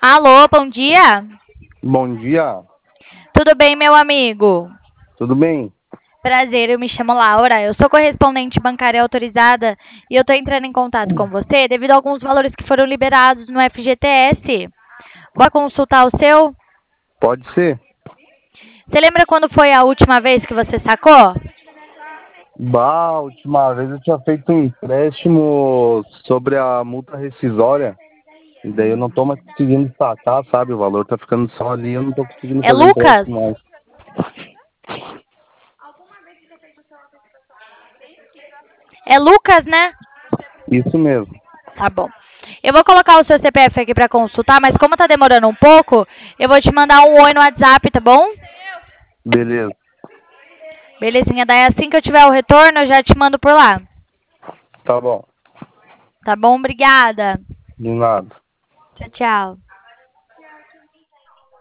Alô, bom dia. Bom dia, Tudo bem, meu amigo? tudo bem? Prazer, eu me chamo Laura. Eu sou correspondente bancária autorizada e eu estou entrando em contato com você devido a alguns valores que foram liberados no FGTS. Vou consultar o seu? Pode ser? Você lembra quando foi a última vez que você sacou? A última vez eu tinha feito um empréstimo sobre a multa rescisória, e daí eu não tô mais conseguindo sacar, sabe? O valor tá ficando só ali, eu não tô conseguindo É fazer Lucas? empréstimo mais. É Lucas, né? Isso mesmo. Tá bom. Eu vou colocar o seu CPF aqui para consultar, mas como tá demorando um pouco, eu vou te mandar um oi no WhatsApp, tá bom? Beleza, Belezinha, daí assim que eu tiver o retorno, eu já te mando por lá. tá bom. Tá bom? Obrigada. De nada. Tchau, tchau.